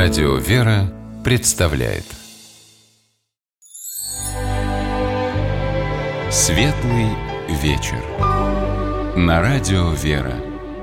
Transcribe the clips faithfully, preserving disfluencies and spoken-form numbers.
Радио «Вера» представляет Светлый вечер на Радио «Вера».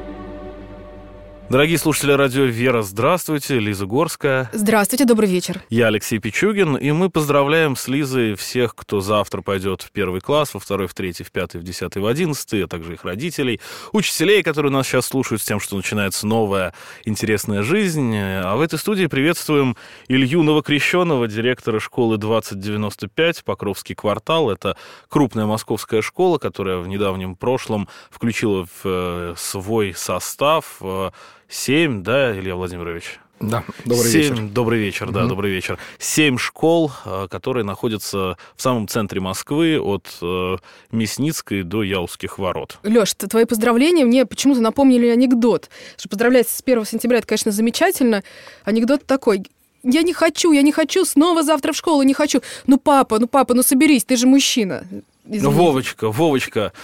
Дорогие слушатели радио «Вера», здравствуйте, Лиза Горская. Здравствуйте, добрый вечер. Я Алексей Пичугин, и мы поздравляем с Лизой всех, кто завтра пойдет в первый класс, во второй, в третий, в пятый, в десятый, в одиннадцатый, а также их родителей, учителей, которые нас сейчас слушают, с тем, что начинается новая интересная жизнь. А в этой студии приветствуем Илью Новокрещенного, директора школы двадцать девяносто пять, Покровский квартал. Это крупная московская школа, которая в недавнем прошлом включила в свой состав семь, да, Илья Владимирович? Да, добрый семь, вечер. Добрый вечер, да, mm-hmm. добрый вечер. Семь школ, которые находятся в самом центре Москвы, от Мясницкой до Яузских ворот. Лёш, твои поздравления мне почему-то напомнили анекдот. Что поздравлять с первого сентября, это, конечно, замечательно. Анекдот такой: я не хочу, я не хочу, снова завтра в школу не хочу. Ну, папа, ну, папа, ну, соберись, ты же мужчина. Извините. Ну, Вовочка, Вовочка,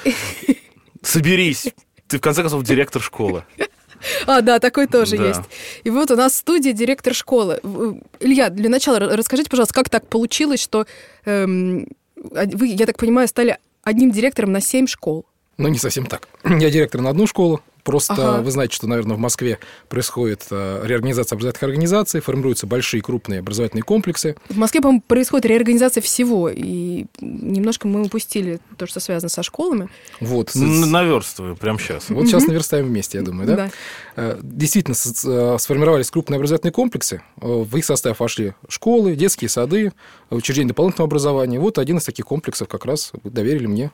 соберись. Ты, в конце концов, директор школы. А, да, такой тоже да. есть. И вот у нас в студии директор школы. Илья, для начала расскажите, пожалуйста, как так получилось, что эм, вы, я так понимаю, стали одним директором на семь школ? Ну, не совсем так. Я директор на одну школу. Просто ага. вы знаете, что, наверное, в Москве происходит реорганизация образовательных организаций, формируются большие крупные образовательные комплексы. В Москве, по-моему, происходит реорганизация всего, и немножко мы упустили то, что связано со школами. Вот. Наверстываем прямо сейчас. Вот сейчас наверстаем вместе, я думаю, да? Да. Действительно, сформировались крупные образовательные комплексы. В их состав вошли школы, детские сады, учреждения дополнительного образования. Вот один из таких комплексов как раз доверили мне.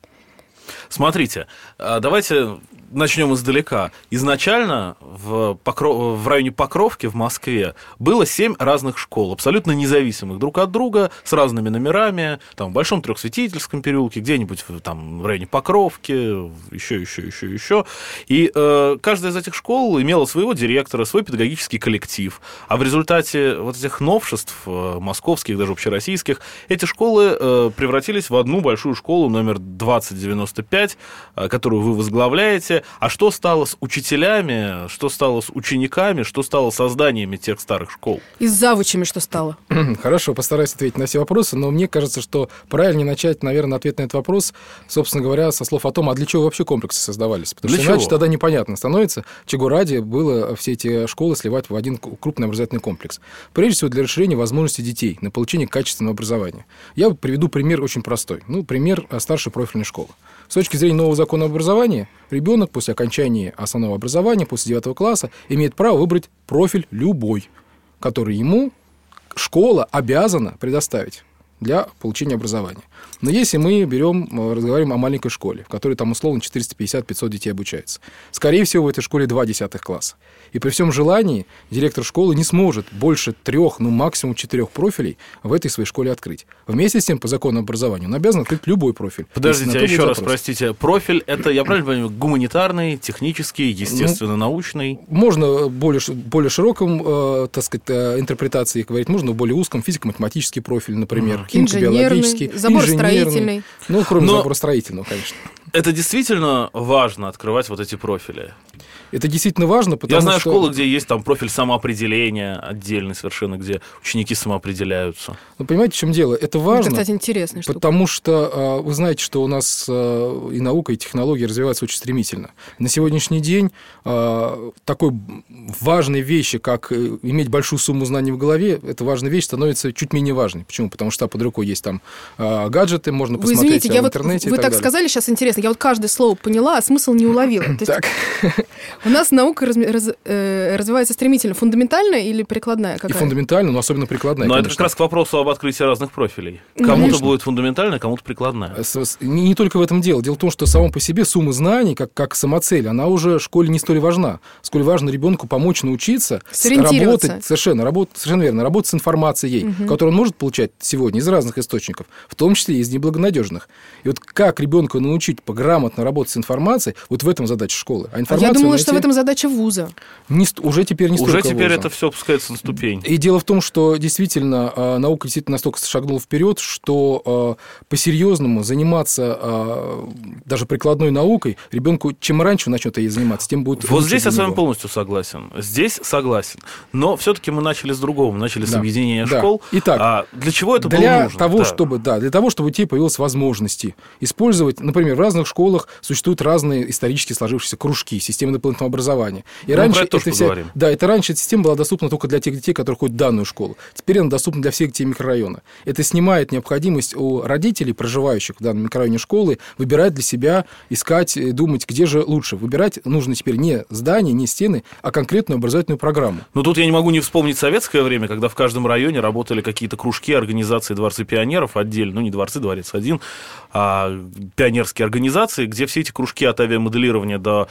Смотрите, давайте начнем издалека. Изначально в, Покров... в районе Покровки в Москве было семь разных школ, абсолютно независимых друг от друга, с разными номерами, там, в Большом Трехсветительском переулке, где-нибудь там, в районе Покровки, еще, еще, еще, еще. И э, каждая из этих школ имела своего директора, свой педагогический коллектив. А в результате вот этих новшеств э, московских, даже общероссийских, эти школы э, превратились в одну большую школу номер двадцать девяносто пять, э, которую вы возглавляете. А что стало с учителями, что стало с учениками, что стало со зданиями тех старых школ? И с завучами что стало? Хорошо, постараюсь ответить на все вопросы, но мне кажется, что правильнее начать, наверное, ответ на этот вопрос, собственно говоря, со слов о том, а для чего вообще комплексы создавались. Потому для что чего? Иначе тогда непонятно становится, чего ради было все эти школы сливать в один крупный образовательный комплекс. Прежде всего, для расширения возможностей детей на получение качественного образования. Я приведу пример очень простой. Ну, пример старшей профильной школы. С точки зрения нового закона об образовании, ребенок после окончания основного образования, после девятого класса, имеет право выбрать профиль любой, который ему школа обязана предоставить для получения образования. Но если мы берем, разговариваем о маленькой школе, в которой там условно четыреста пятьдесят - пятьсот детей обучается, скорее всего, в этой школе два десятых класса. И при всем желании директор школы не сможет больше трех, ну максимум четырех профилей в этой своей школе открыть. Вместе с тем, по закону образования, он обязан открыть любой профиль. Подождите, а еще раз, простите, профиль — это, я правильно понимаю, гуманитарный, технический, естественно-научный? Ну, можно более, более широком, э, так сказать, э, интерпретации говорить, можно в более узком, физико-математический профиль, например, mm-hmm. химико-биологический, заборостроительный. Ну, кроме Но заборостроительного, конечно. Это действительно важно, открывать вот эти профили? Это действительно важно, потому что... Я знаю что... школы, где есть там профиль самоопределения отдельный совершенно, где ученики самоопределяются. Ну, понимаете, в чем дело? Это важно, это, кстати, интересная штука. Потому что вы знаете, что у нас и наука, и технологии развиваются очень стремительно. На сегодняшний день такой важной вещи, как иметь большую сумму знаний в голове, эта важная вещь становится чуть менее важной. Почему? Потому что под рукой есть там гаджеты, можно посмотреть вы извините, в я интернете. Вот, вы так, так сказали сейчас интересно, я вот каждое слово поняла, а смысл не уловила. Так. У нас наука раз, раз, э, развивается стремительно. Фундаментальная или прикладная? Какая? И фундаментальная, но особенно прикладная. Но конечно. это как раз к вопросу об открытии разных профилей. Кому-то конечно. будет фундаментальная, кому-то прикладная. Не, не только в этом дело. Дело в том, что само по себе сумма знаний, как, как самоцель, она уже в школе не столь важна. Сколь важно ребенку помочь научиться работать, совершенно, работать, совершенно верно, работать с информацией, угу. которую он может получать сегодня из разных источников, в том числе из неблагонадежных. И вот как ребенка научить грамотно работать с информацией, вот в этом задача школы. А А я думала, найти... что в этом задача вуза. Не, уже теперь не Уже столько теперь вуза. это все опускается на ступень. И дело в том, что действительно э, наука действительно настолько шагнула вперед, что э, по-серьезному заниматься э, даже прикладной наукой ребенку, чем раньше он начнет ей заниматься, тем будет Вот лучше здесь я для с вами него. полностью согласен. Здесь согласен. Но все-таки мы начали с другого. Мы начали с Да. объединения Да. школ. Итак, а для чего это для было нужно? того, Да. чтобы, да, для того, чтобы у детей появилась возможность использовать, например, в разных школах существуют разные исторически сложившиеся кружки, системы дополнительного образования. И Мы раньше про это тоже эта вся, поговорим. да, это раньше эта система была доступна только для тех детей, которые ходят в данную школу. Теперь она доступна для всех детей микрорайона. Это снимает необходимость у родителей, проживающих в данном микрорайоне школы, выбирать для себя, искать, думать, где же лучше. Выбирать нужно теперь не здание, не стены, а конкретную образовательную программу. Но тут я не могу не вспомнить советское время, когда в каждом районе работали какие-то кружки, организации, дворцы пионеров отдельно, ну не дворцы, дворец один, а пионерские организации, где все эти кружки от авиамоделирования до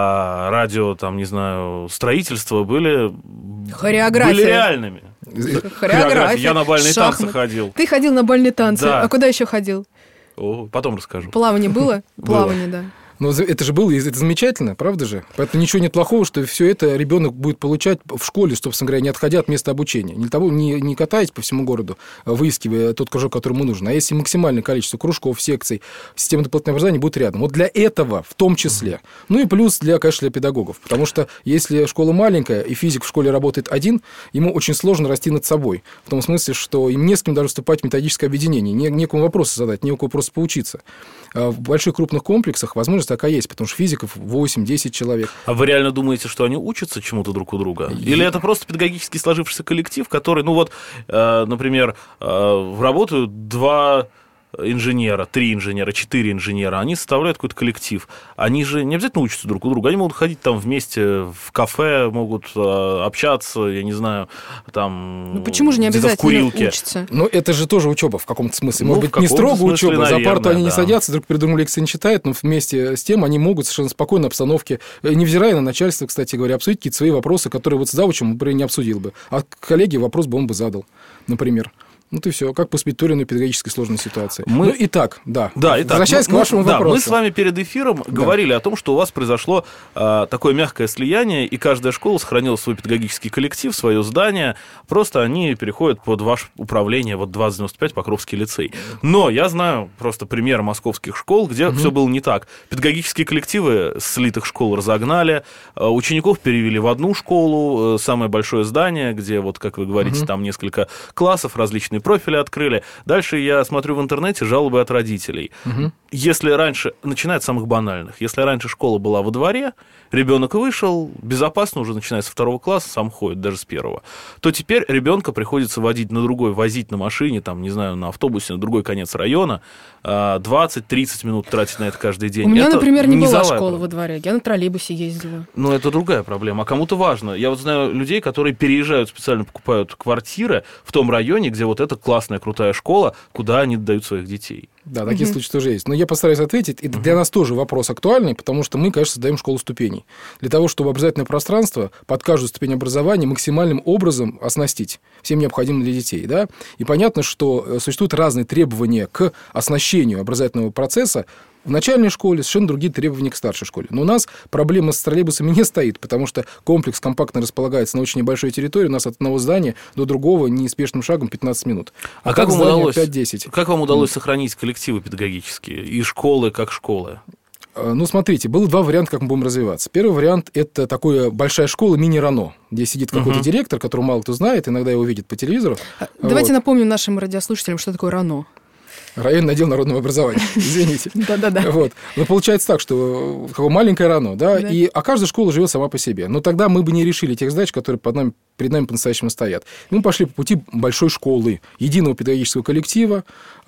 а, радио, там, не знаю, строительства были, Хореография. были реальными. Хореография. Я на бальные танцы шахматы. ходил. Ты ходил на бальные танцы. Да. А куда еще ходил? О, потом расскажу. Плавание было? Плавание, да. Но это же было, это замечательно, правда же? Поэтому ничего нет плохого, что все это ребенок будет получать в школе, собственно говоря, не отходя от места обучения. Не, того, не, не катаясь по всему городу, выискивая тот кружок, который ему нужен. А если максимальное количество кружков, секций, система дополнительного образования будет рядом. Вот для этого в том числе. Ну и плюс, для, конечно, для педагогов. Потому что если школа маленькая, и физик в школе работает один, ему очень сложно расти над собой. В том смысле, что им не с кем даже вступать в методическое объединение, не, некому вопросы задать, не у кого просто поучиться. В больших крупных комплексах возможность такая есть, потому что физиков восемь-десять человек. А вы реально думаете, что они учатся чему-то друг у друга? Или это просто педагогически сложившийся коллектив, который, ну вот, э, например, э, работают два инженера, три инженера, четыре инженера, они составляют какой-то коллектив. Они же не обязательно учатся друг у друга, они могут ходить там вместе в кафе, могут э, общаться, я не знаю, там... Ну почему же не где-то в обязательно курилке. учиться? Но это же тоже учеба в каком-то смысле. Ну, Может в быть, не каком-то строго смысле, учеба, за наверное, парту они не да. садятся, друг перед другом лекции не читают, но вместе с тем они могут в совершенно спокойной обстановке, невзирая на начальство, кстати говоря, обсудить какие-то свои вопросы, которые вот с завучем, например, не обсудил бы. А коллеге вопрос бы он бы задал, например. Ну, и все. Как поступить в той или иной педагогически сложной ситуации. Мы... Ну, итак, да. Да, итак, возвращаясь мы, к вашему да, вопросу. Мы с вами перед эфиром Да. говорили о том, что у вас произошло а, такое мягкое слияние, и каждая школа сохранила свой педагогический коллектив, свое здание, просто они переходят под ваше управление, вот двадцать девяносто пять Покровский лицей. Но я знаю просто пример московских школ, где Угу. все было не так. Педагогические коллективы слитых школ разогнали, а, учеников перевели в одну школу, а, самое большое здание, где, вот как вы говорите, Угу. там несколько классов, различные профили открыли. Дальше я смотрю в интернете жалобы от родителей. Угу. Если раньше, начиная от самых банальных, если раньше школа была во дворе, ребенок вышел, безопасно уже начиная со второго класса, сам ходит, даже с первого, то теперь ребенка приходится водить на другой, возить на машине, там, не знаю, на автобусе, на другой конец района, двадцать-тридцать минут тратить на это каждый день. У меня, Это например, не была низовая школа проблема. во дворе. Я на троллейбусе ездила. Но это другая проблема. А кому-то важно. Я вот знаю людей, которые переезжают, специально покупают квартиры в том районе, где вот эта классная, крутая школа, куда они отдают своих детей. Да, такие случаи тоже есть. Но я постараюсь ответить. Это для нас тоже вопрос актуальный, потому что мы, конечно, создаем школу ступеней. Для того, чтобы образовательное пространство под каждую ступень образования максимальным образом оснастить всем необходимым для детей. Да? И понятно, что существуют разные требования к оснащению образовательного процесса. В начальной школе совершенно другие требования к старшей школе. Но у нас проблема с троллейбусами не стоит, потому что комплекс компактно располагается на очень небольшой территории. У нас от одного здания до другого неспешным шагом пятнадцать минут. А, А, как, так вам здание удалось, пять-десять. как вам удалось сохранить коллективы педагогические и школы как школы? Ну, смотрите, было два варианта, как мы будем развиваться. Первый вариант – это такая большая школа мини-РАНО, где сидит какой-то uh-huh. директор, которого мало кто знает, иногда его видит по телевизору. Давайте вот. напомним нашим радиослушателям, что такое РАНО. Районный отдел народного образования, извините. Да-да-да. Вот. Но получается так, что какое маленькое РАНО, да, и, а каждая школа живет сама по себе. Но тогда мы бы не решили тех задач, которые под нами, перед нами по-настоящему стоят. И мы пошли по пути большой школы, единого педагогического коллектива,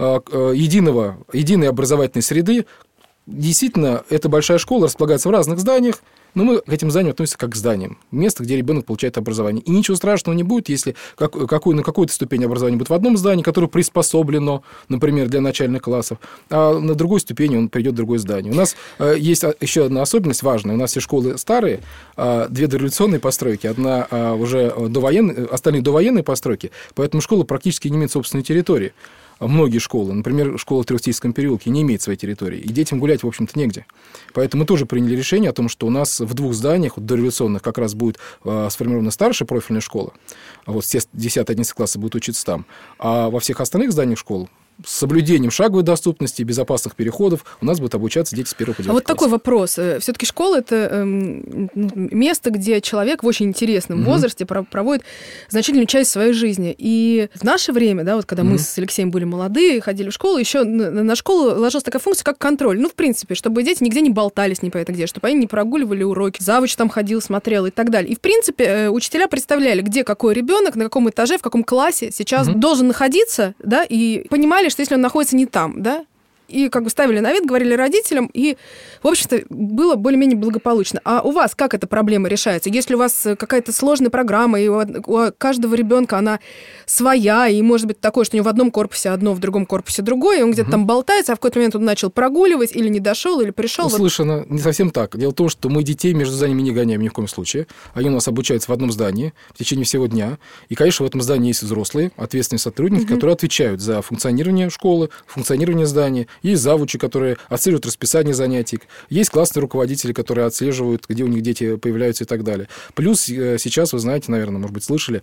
единого, единой образовательной среды. Действительно, эта большая школа располагается в разных зданиях, но мы к этим зданиям относимся как к зданиям. Место, где ребенок получает образование. И ничего страшного не будет, если как, какой, на какой-то ступени образования будет в одном здании, которое приспособлено, например, для начальных классов, а на другой ступени он придет в другое здание. У нас э, есть еще одна особенность важная. У нас все школы старые, э, две дореволюционные постройки, одна э, уже довоенная, остальные довоенные постройки, поэтому школа практически не имеет собственной территории. многие школы, например, школа в Трехтисском переулке, не имеет своей территории, и детям гулять, в общем-то, негде. Поэтому мы тоже приняли решение о том, что у нас в двух зданиях, вот, дореволюционных, как раз будет э, сформирована старшая профильная школа, вот все десятый-одиннадцатый классы будут учиться там, а во всех остальных зданиях школ с соблюдением шаговой доступности, безопасных переходов у нас будут обучаться дети с первого по девятый А вот класс. такой вопрос. Все-таки школа – это эм, место, где человек в очень интересном mm-hmm. возрасте проводит значительную часть своей жизни. И в наше время, да, вот когда mm-hmm. мы с Алексеем были молодые, ходили в школу, еще на школу ложилась такая функция, как контроль. Ну, в принципе, чтобы дети нигде не болтались непонятно где, чтобы они не прогуливали уроки, завуч там ходил, смотрел и так далее. И, в принципе, учителя представляли, где какой ребенок, на каком этаже, в каком классе сейчас mm-hmm. должен находиться, да, и понимали, что если он находится не там, да, и как бы ставили на вид, говорили родителям, и, в общем-то, было более-менее благополучно. А у вас как эта проблема решается? Если у вас какая-то сложная программа, и у каждого ребенка она своя, и может быть такое, что у него в одном корпусе одно, в другом корпусе другое, и он где-то угу. там болтается, а в какой-то момент он начал прогуливать, или не дошел, или пришел. Услышано. Вот... Не совсем так. Дело в том, что мы детей между зданиями не гоняем ни в коем случае. Они у нас обучаются в одном здании в течение всего дня. И, конечно, в этом здании есть взрослые, ответственные сотрудники, угу. которые отвечают за функционирование школы, функционирование здания. Есть завучи, которые отслеживают расписание занятий. Есть классные руководители, которые отслеживают, где у них дети появляются и так далее. Плюс сейчас, вы знаете, наверное, может быть, слышали,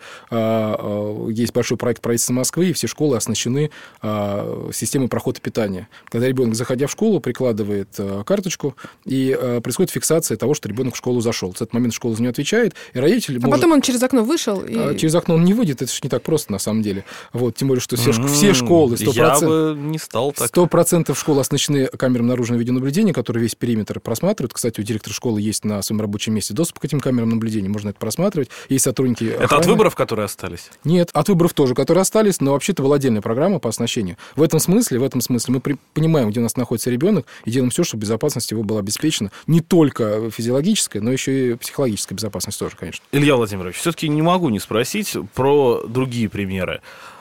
есть большой проект правительства Москвы, и все школы оснащены системой прохода питания. Когда ребенок, заходя в школу, прикладывает карточку, и происходит фиксация того, что ребенок в школу зашел. В этот момент школа за него отвечает, и родитель А может... потом он через окно вышел? И... Через окно он не выйдет, это же не так просто, на самом деле. Вот, тем более, что все, mm-hmm. все школы, сто процентов... Я бы не стал так. сто процентов школ оснащены камерами наружного видеонаблюдения, которые весь периметр просматривают. Кстати, у директора школы есть на своем рабочем месте доступ к этим камерам наблюдения, можно это просматривать. Есть сотрудники охраны. Это от выборов, которые остались? Нет, от выборов тоже, которые остались, но вообще-то была отдельная программа по оснащению. В этом смысле, в этом смысле мы при, понимаем, где у нас находится ребенок, и делаем все, чтобы безопасность его была обеспечена. Не только физиологическая, но еще и психологическая безопасность тоже, конечно. Илья Владимирович, все-таки не могу не спросить про другие примеры.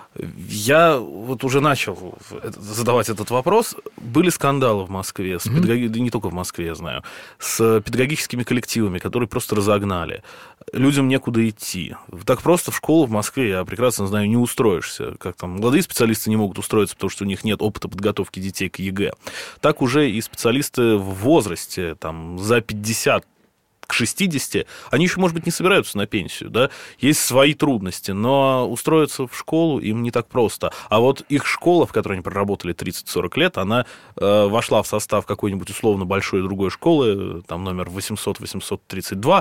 Я вот уже начал задавать этот вопрос. Были скандалы в Москве, с mm-hmm. педагоги... да не только в Москве, я знаю, с педагогическими коллективами, которые просто разогнали. Людям некуда идти. Так просто в школу в Москве, я прекрасно знаю, не устроишься. Как там молодые специалисты не могут устроиться, потому что у них нет опыта подготовки детей к ЕГЭ. Так уже и специалисты в возрасте, там, за пятьдесят к шестидесяти, они еще, может быть, не собираются на пенсию, да, есть свои трудности, но устроиться в школу им не так просто. А вот их школа, в которой они проработали тридцать-сорок лет, она э, вошла в состав какой-нибудь условно большой другой школы, там номер восемьсот восемьсот тридцать два,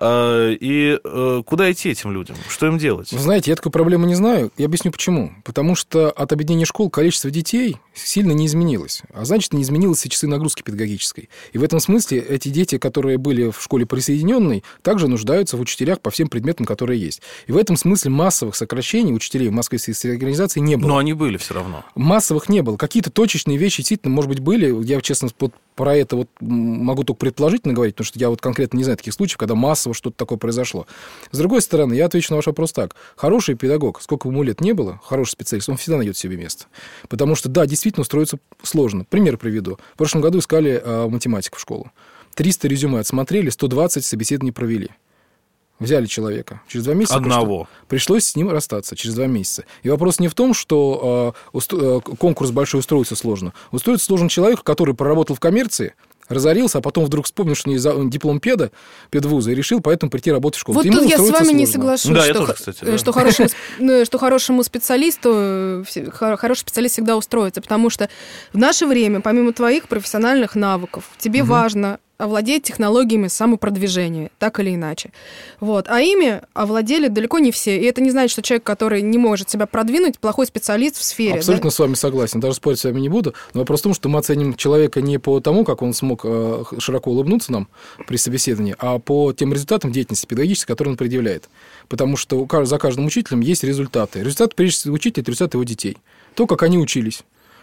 э, и э, куда идти этим людям? Что им делать? Вы знаете, я такой проблемы не знаю, я объясню почему. Потому что от объединения школ количество детей сильно не изменилось, а значит, не изменилось и часы нагрузки педагогической. И в этом смысле эти дети, которые были в школе присоединенной, также нуждаются в учителях по всем предметам, которые есть. И в этом смысле массовых сокращений учителей в Москве с организацией не было. Но они были все равно. Массовых не было. Какие-то точечные вещи действительно, может быть, были. Я, честно, вот про это вот могу только предположительно говорить, потому что я вот конкретно не знаю таких случаев, когда массово что-то такое произошло. С другой стороны, я отвечу на ваш вопрос так. Хороший педагог, сколько бы ему лет не было, хороший специалист, он всегда найдет себе место. Потому что, да, действительно устроиться сложно. Пример приведу. В прошлом году искали а, математику в школу. триста резюме отсмотрели, сто двадцать собеседований провели. Взяли человека. Через два месяца Одного. Пришлось, пришлось с ним расстаться через два месяца. И вопрос не в том, что э, устро... конкурс большой устроиться сложно. Устроиться сложен человек, который проработал в коммерции, разорился, а потом вдруг вспомнил, что у него диплом педа, педвуза, и решил поэтому прийти работать в школу. Вот Ему тут я с вами сложно. не соглашусь, да, что, тоже, кстати, да. что, хорошему, что хорошему специалисту, хороший специалист всегда устроится, потому что в наше время, помимо твоих профессиональных навыков, тебе угу. важно овладеть технологиями самопродвижения, так или иначе. Вот. А ими овладели далеко не все. И это не значит, что человек, который не может себя продвинуть, плохой специалист в сфере. Абсолютно да? с вами согласен. Даже спорить с вами не буду. Но вопрос в том, что мы оценим человека не по тому, как он смог широко улыбнуться нам при собеседовании, а по тем результатам деятельности педагогической, которые он предъявляет. Потому что за каждым учителем есть результаты. Результат, прежде всего, учителя – это результат его детей. То, как они учились.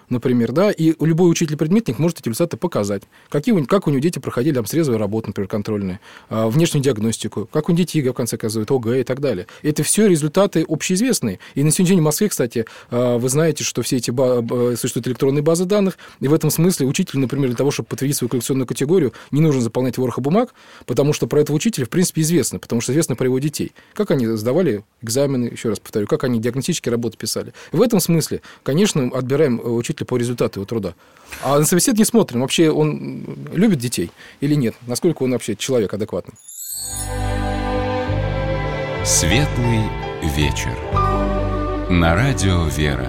например, да, и любой учитель-предметник может эти результаты показать. Какие у, как у него дети проходили там срезвые работы, например, контрольные, а, внешнюю диагностику, как у них дети ЕГЭ, в конце оказывают, ОГЭ и так далее. Это все результаты общеизвестные. И на сегодняшний день в Москве, кстати, а, вы знаете, что все эти ба- существуют электронные базы данных, и в этом смысле учителю, например, для того, чтобы подтвердить свою коллекционную категорию, не нужно заполнять ворох бумаг, потому что про этого учителя, в принципе, известно, потому что известно про его детей. Как они сдавали экзамены, еще раз повторю, как они диагностические работы писали. В этом смысле, конечно, отбираем учителя по результату его труда. А на собеседование смотрим, вообще он любит детей или нет, насколько он вообще человек адекватный. Светлый вечер. На радио «Вера».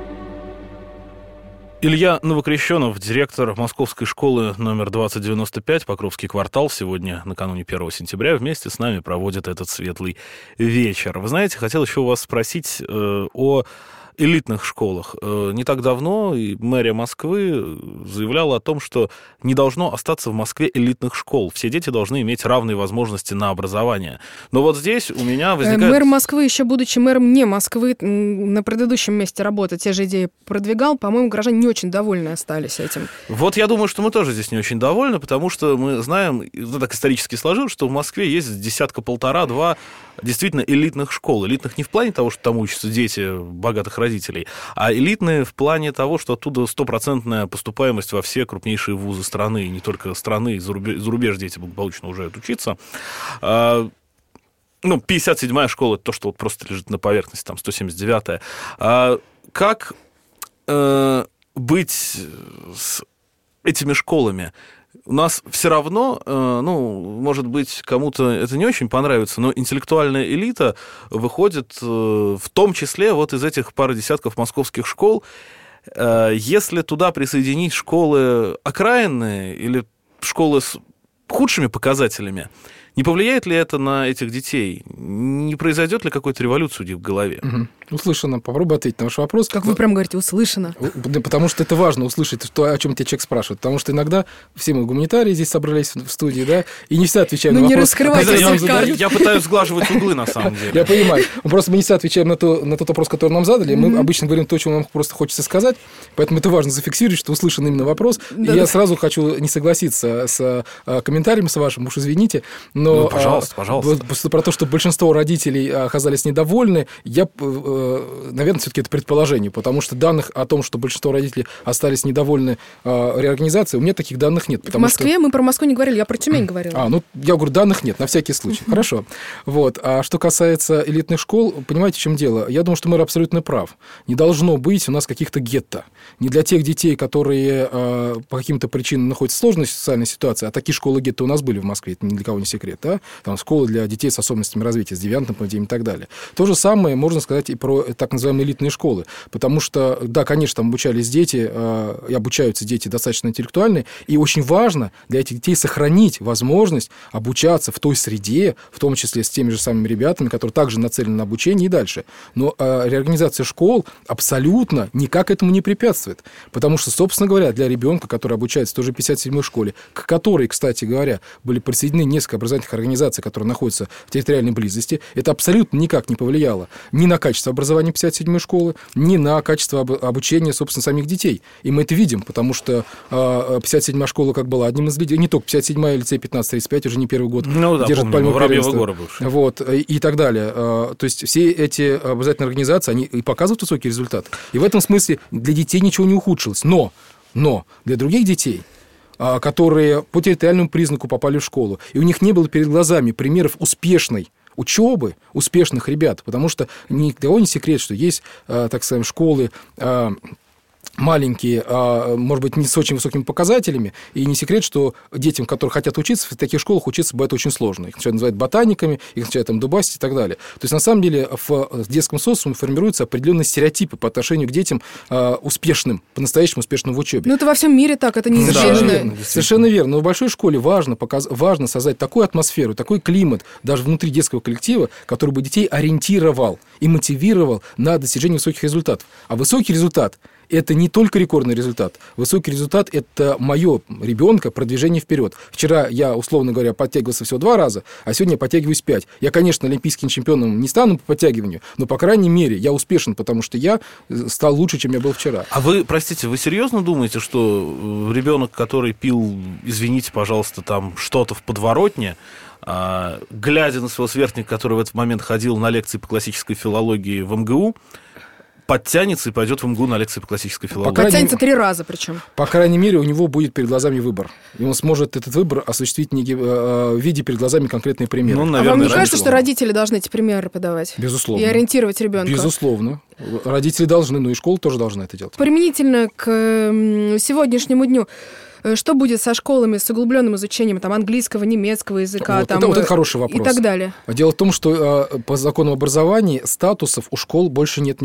Илья Новокрещенов, директор Московской школы номер двадцать девяносто пять, Покровский квартал, сегодня, накануне первого сентября, вместе с нами проводит этот светлый вечер. Вы знаете, хотел еще у вас спросить э, о элитных школах. Не так давно мэрия Москвы заявляла о том, что не должно остаться в Москве элитных школ. Все дети должны иметь равные возможности на образование. Но вот здесь у меня возникает... Мэр Москвы, еще будучи мэром не Москвы, на предыдущем месте работы те же идеи продвигал. По-моему, горожане не очень довольны остались этим. Вот я думаю, что мы тоже здесь не очень довольны, потому что мы знаем, ну, так исторически сложилось, что в Москве есть десятка-полтора-два действительно элитных школ. Элитных не в плане того, что там учатся дети богатых родителей, а элитные в плане того, что оттуда стопроцентная поступаемость во все крупнейшие вузы страны, и не только страны, и за рубеж, за рубеж дети благополучно уезжают учиться. А, ну, пятьдесят седьмая школа — это то, что вот просто лежит на поверхности, там сто семьдесят девятая. А как э, быть с этими школами? У нас все равно, ну, может быть, кому-то это не очень понравится, но интеллектуальная элита выходит в том числе вот из этих пары десятков московских школ. Если туда присоединить школы окраинные или школы с худшими показателями, не повлияет ли это на этих детей? Не произойдет ли какой-то революции у них в голове? Угу. Услышано. Попробуй ответить на ваш вопрос. Как вы прям говорите, услышано. Да, потому что это важно услышать, что, о чем тебя человек спрашивает. Потому что иногда все мы гуманитарии здесь собрались в студии, да, и не все отвечаем ну, на не вопрос. раскрывайте я, я, я пытаюсь сглаживать углы, на самом деле. Я понимаю. Просто мы не все отвечаем на, то, на тот вопрос, который нам задали. Мы обычно говорим то, чего нам просто хочется сказать. Поэтому это важно зафиксировать, что услышан именно вопрос. И я сразу хочу не согласиться с комментарием с вашим, уж извините. Но, ну, пожалуйста, пожалуйста. Про то, что большинство родителей оказались недовольны, я, наверное, все-таки это предположение, потому что данных о том, что большинство родителей остались недовольны реорганизацией, у меня таких данных нет. В Москве что... мы про Москву не говорили, я про Тюмень говорила. А, ну, я говорю, данных нет, на всякий случай. Хорошо. Вот. А что касается элитных школ, понимаете, в чем дело? Я думаю, что мэр абсолютно прав. Не должно быть у нас каких-то гетто. Не для тех детей, которые по каким-то причинам находятся в сложной социальной ситуации, а такие школы гетто у нас были в Москве, это ни для кого не секрет, да? Там школы для детей с особенностями развития, с девиантным поведением и так далее. То же самое можно сказать и про так называемые элитные школы, потому что, да, конечно, там обучались дети, э, и обучаются дети достаточно интеллектуальные, и очень важно для этих детей сохранить возможность обучаться в той среде, в том числе с теми же самыми ребятами, которые также нацелены на обучение и дальше. Но э, реорганизация школ абсолютно никак этому не препятствует, потому что, собственно говоря, для ребенка, который обучается в той же пятьдесят седьмой школе, к которой, кстати говоря, были присоединены несколько образовательных организаций, которые находятся в территориальной близости, это абсолютно никак не повлияло ни на качество образования пятьдесят седьмой школы, ни на качество обучения, собственно, самих детей. И мы это видим, потому что пятьдесят седьмая школа как была одним из лидеров, не только пятьдесят седьмая, лицей пятнадцать тридцать пять, уже не первый год ну, да, держит пальму первенства. Вот, и, и так далее. То есть все эти образовательные организации, они и показывают высокий результат. И в этом смысле для детей ничего не ухудшилось. Но, но для других детей, которые по территориальному признаку попали в школу, и у них не было перед глазами примеров успешной учебы, успешных ребят, потому что ни для кого не секрет, что есть, так скажем, школы маленькие, может быть, не с очень высокими показателями, и не секрет, что детям, которые хотят учиться, в таких школах учиться бывает очень сложно. Их начинают называть ботаниками, их начинают там дубасить и так далее. То есть, на самом деле, в детском социуме формируются определенные стереотипы по отношению к детям успешным, по-настоящему успешным в учебе. Ну, это во всем мире так, это неизбежно. Совершенно верно, совершенно верно. Но в большой школе важно, показ... важно создать такую атмосферу, такой климат, даже внутри детского коллектива, который бы детей ориентировал и мотивировал на достижение высоких результатов. А высокий результат это не только рекордный результат. Высокий результат – это мое ребенка продвижение вперед. Вчера я, условно говоря, подтягивался всего два раза, а сегодня я подтягиваюсь пять. Я, конечно, олимпийским чемпионом не стану по подтягиванию, но, по крайней мере, я успешен, потому что я стал лучше, чем я был вчера. А вы, простите, вы серьезно думаете, что ребенок, который пил, извините, пожалуйста, там что-то в подворотне, а, глядя на своего сверстника, который в этот момент ходил на лекции по классической филологии в эм гэ у, подтянется и пойдет в эм гэ у на лекции по классической филологии? По подтянется три раза причем. По крайней мере, у него будет перед глазами выбор. И он сможет этот выбор осуществить в виде перед глазами конкретные примеры. Ну, наверное, а вам не кажется, что родители должны эти примеры подавать? Безусловно. И ориентировать ребенка? Безусловно. Родители должны, но и школа тоже должна это делать. Применительно к сегодняшнему дню, что будет со школами с углубленным изучением там, английского, немецкого языка? Вот, там, это, вот это хороший вопрос. И так далее. Дело в том, что э, по закону образования статусов у школ больше нет ни,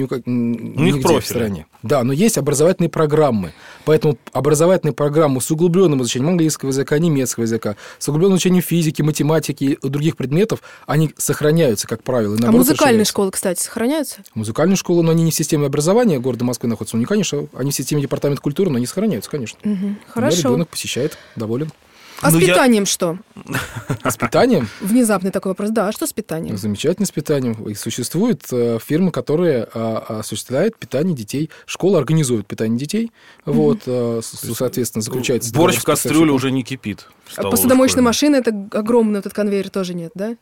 нигде в стране. Да, но есть образовательные программы. Поэтому образовательные программы с углубленным изучением английского языка, немецкого языка, с углубленным изучением физики, математики и других предметов, они сохраняются, как правило. А музыкальные школы, кстати, сохраняются? Музыкальные школы, но они не в системе образования города Москвы находятся. Ну, конечно, они в системе департамента культуры, но они сохраняются, конечно. Угу, хорошо. Ребенок посещает, доволен. А ну, с питанием я... что? А с питанием? Внезапный такой вопрос. Да, а что с питанием? Замечательно с питанием. И существуют э, фирмы, которые э, осуществляют питание детей. Школа организует питание детей. Mm-hmm. Вот, э, соответственно, заключается... Борщ в кастрюле уже не кипит. А посудомоечная машина, это огромный этот конвейер тоже нет, да?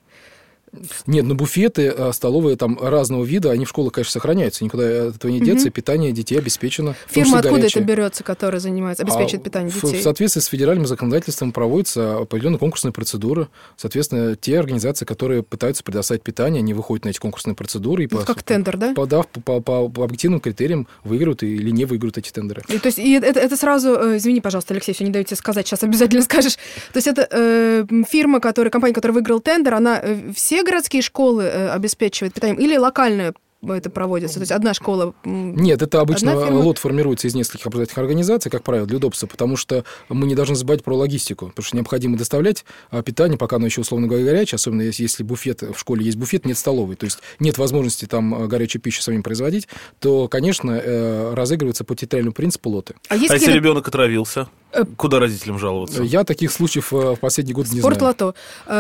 Нет, ну буфеты, столовые там разного вида, они в школах, конечно, сохраняются, никуда от этого не деться, угу. Питание детей обеспечено. Фирма откуда горячее. Это берется, которая занимается, обеспечивает а питание детей? В соответствии с федеральным законодательством проводятся определенные конкурсные процедуры. Соответственно, те организации, которые пытаются предоставить питание, они выходят на эти конкурсные процедуры. И ну, по, как тендер, да? По, да, по, по, по, по объективным критериям выиграют или не выиграют эти тендеры. И, то есть и это, это сразу, извини, пожалуйста, Алексей, все не даю тебе сказать, сейчас обязательно скажешь. То есть это э, фирма, которая, компания, которая выиграла тендер, она э, все городские школы обеспечивает питанием или локальное это проводится? То есть одна школа... Нет, это обычно лот формируется из нескольких образовательных организаций, как правило, для удобства, потому что мы не должны забывать про логистику, потому что необходимо доставлять питание, пока оно еще, условно говоря, горячее, особенно если буфет, в школе есть буфет, нет столовой, то есть нет возможности там горячую пищу самим производить, то, конечно, разыгрывается по территориальному принципу лоты. А, а если какие... ребенок отравился? Куда родителям жаловаться? Я таких случаев в последние годы не знаю. Спортлото.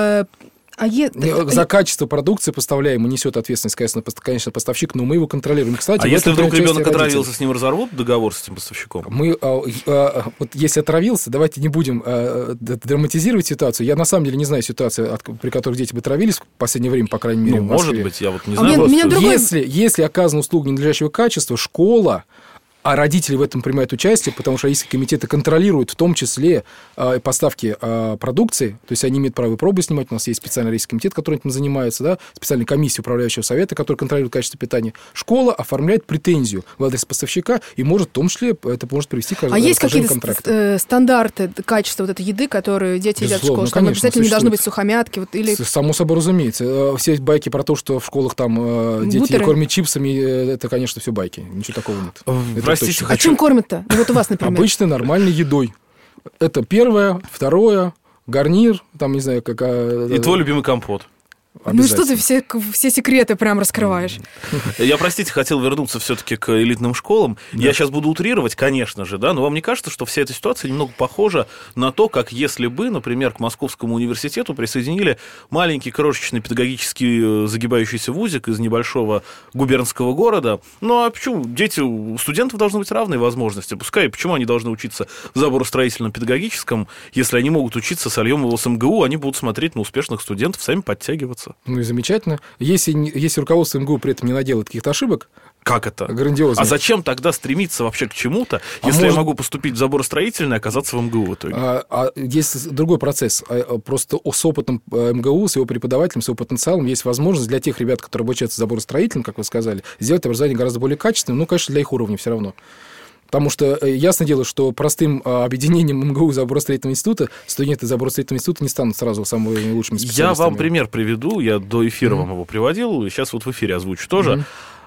А е... За качество продукции поставляемой несет ответственность, конечно, поставщик, но мы его контролируем. Кстати, а если вдруг ребенок отравился, с ним разорвут договор с этим поставщиком? Мы, а, а, вот если отравился, давайте не будем а, драматизировать ситуацию. Я на самом деле не знаю ситуации, от, при которой дети бы травились в последнее время, по крайней мере, ну, в Москве. Может быть, я вот не а знаю. Меня, меня другой... если, если оказана услуга ненадлежащего качества, школа, а родители в этом принимают участие, потому что российские комитеты контролируют в том числе э, поставки э, продукции, то есть они имеют право пробы снимать, у нас есть специальный российский комитет, который этим занимается, да, специальная комиссия управляющего совета, которая контролирует качество питания. Школа оформляет претензию в адрес поставщика и может, в том числе, это может привести к а есть какие-то ст- стандарты качества вот этой еды, которые дети едят в школе, что конечно, обязательно не должны быть сухомятки? Вот, или... Само собой разумеется. Все байки про то, что в школах там дети Бутеры. кормят чипсами, это, конечно, все байки. Ничего такого нет. Простите, а чем кормят-то? Ну, вот у вас, например. Обычной нормальной едой. Это первое, второе, гарнир, там, не знаю, какая... И твой любимый компот. Ну что ты все, все секреты прям раскрываешь? Я, простите, хотел вернуться все-таки к элитным школам. Да. Я сейчас буду утрировать, конечно же, да, но вам не кажется, что вся эта ситуация немного похожа на то, как если бы, например, к Московскому университету присоединили маленький крошечный педагогический загибающийся вузик из небольшого губернского города? Ну а почему? Дети, у студентов должны быть равные возможности. Пускай, почему они должны учиться в заборостроительном педагогическом, если они могут учиться с Альёмова с эм гэ у, они будут смотреть на успешных студентов, сами подтягиваться. Ну и замечательно. Если, если руководство эм гэ у при этом не наделает каких-то ошибок, как это? Грандиозно. А зачем тогда стремиться вообще к чему-то, а если может... я могу поступить в заборостроительный и оказаться в эм гэ у в итоге? А, а есть другой процесс. Просто с опытом эм гэ у, с его преподавателем, с его потенциалом есть возможность для тех ребят, которые обучаются заборостроительным, как вы сказали, сделать образование гораздо более качественным, ну, конечно, для их уровня все равно. Потому что ясно дело, что простым объединением эм гэ у и заборостроительного института студенты заборостроительного института не станут сразу самыми лучшими специалистами. Я вам пример приведу, я до эфира mm-hmm. вам его приводил, и сейчас вот в эфире озвучу тоже. Mm-hmm.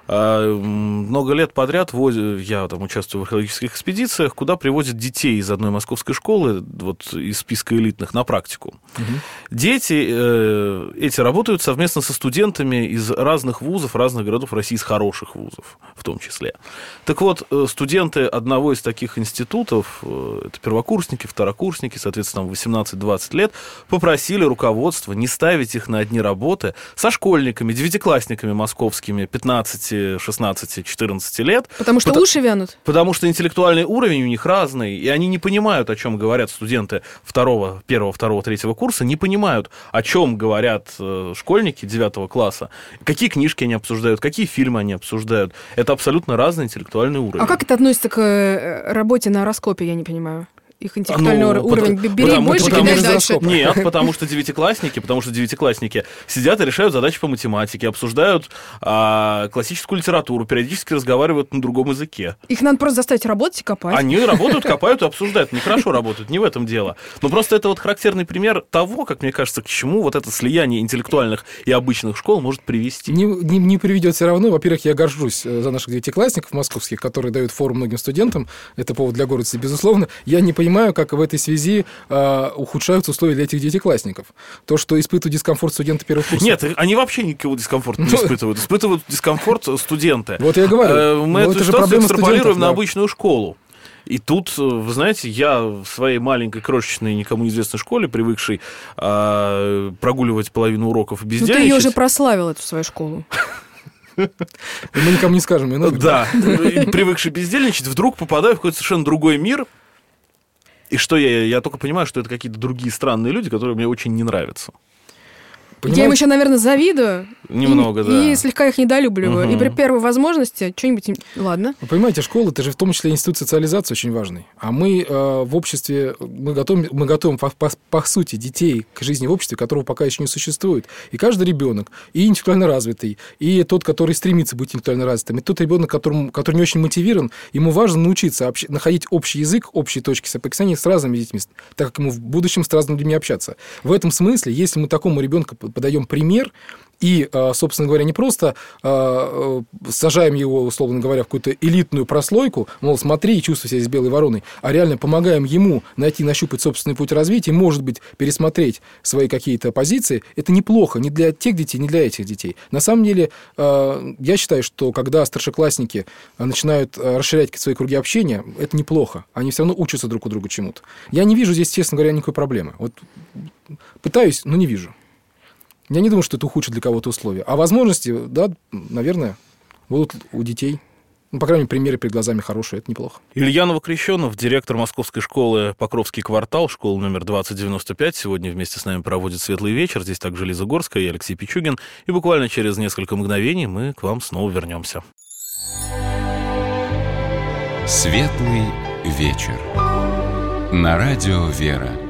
много лет подряд я там участвую в археологических экспедициях, куда привозят детей из одной московской школы, вот из списка элитных, на практику. Угу. Дети э, эти работают совместно со студентами из разных вузов, разных городов России, из хороших вузов в том числе. Так вот, студенты одного из таких институтов, это первокурсники, второкурсники, соответственно, восемнадцать-двадцать лет, попросили руководство не ставить их на одни работы со школьниками, девятиклассниками московскими, пятнадцать, шестнадцать, четырнадцать лет. Потому что потому, уши вянут? Потому что интеллектуальный уровень у них разный, и они не понимают, о чем говорят студенты второго, первого, второго, третьего курса, не понимают, о чем говорят школьники девятого класса, какие книжки они обсуждают, какие фильмы они обсуждают. Это абсолютно разный интеллектуальный уровень. А как это относится к работе на Роскопе, я не понимаю? Их интеллектуальный ну, уровень потому, бери потому, больше, потому, кидай потому, дальше. Нет, потому что девятиклассники, потому что девятиклассники сидят и решают задачи по математике, обсуждают а, классическую литературу, периодически разговаривают на другом языке. Их надо просто заставить работать и копать. Они работают, копают и обсуждают. Нехорошо работают, не в этом дело. Но просто это вот характерный пример того, как мне кажется, к чему вот это слияние интеллектуальных и обычных школ может привести. Не, не, не приведет все равно. Во-первых, я горжусь за наших девятиклассников московских, которые дают форум многим студентам. Это повод для гордости, безусловно. Я не понимаю, как в этой связи э, ухудшаются условия для этих девятиклассников. То, что испытывают дискомфорт студенты первых курсов. Нет, они вообще никакого дискомфорта не испытывают. Испытывают дискомфорт студенты. Вот я и говорю. Мы эту ситуацию экстраполируем на обычную школу. И тут, вы знаете, я в своей маленькой, крошечной, никому неизвестной школе, привыкшей э, прогуливать половину уроков и бездельничать... Ну, ты ее уже прославил, эту свою школу. Мы никому не скажем. Да, привыкший бездельничать, вдруг попадаю в какой-то совершенно другой мир. И что я, я только понимаю, что это какие-то другие странные люди, которые мне очень не нравятся. Понимаете? Я им еще, наверное, завидую. Немного, и, да. И слегка их недолюбливаю. Угу. И при первой возможности что-нибудь... Ладно. Вы понимаете, школа, это же в том числе институт социализации очень важный. А мы э, в обществе, мы готовим, мы готовим по, по, по сути детей к жизни в обществе, которого пока еще не существует. И каждый ребенок, и интеллектуально развитый, и тот, который стремится быть интеллектуально развитым, и тот ребенок, которому, который не очень мотивирован, ему важно научиться общ, находить общий язык, общие точки соприкосновения с разными детьми, так как ему в будущем с разными людьми общаться. В этом смысле, если мы такому ребенку подаем пример, и, собственно говоря, не просто сажаем его, условно говоря, в какую-то элитную прослойку, мол, смотри и чувствуй себя с белой вороной, а реально помогаем ему найти, нащупать собственный путь развития, может быть, пересмотреть свои какие-то позиции, это неплохо ни для тех детей, ни для этих детей. На самом деле, я считаю, что когда старшеклассники начинают расширять свои круги общения, это неплохо. Они все равно учатся друг у друга чему-то. Я не вижу здесь, честно говоря, никакой проблемы. Вот пытаюсь, но не вижу. Я не думаю, что это ухудшит для кого-то условия. А возможности, да, наверное, будут у детей. Ну, по крайней мере, примеры перед глазами хорошие, это неплохо. Илья Новокрещенов, директор московской школы «Покровский квартал», школа номер двадцать девяносто пять, сегодня вместе с нами проводит светлый вечер. Здесь также Лиза Горская и Алексей Пичугин. И буквально через несколько мгновений мы к вам снова вернемся. Светлый вечер. На радио «Вера».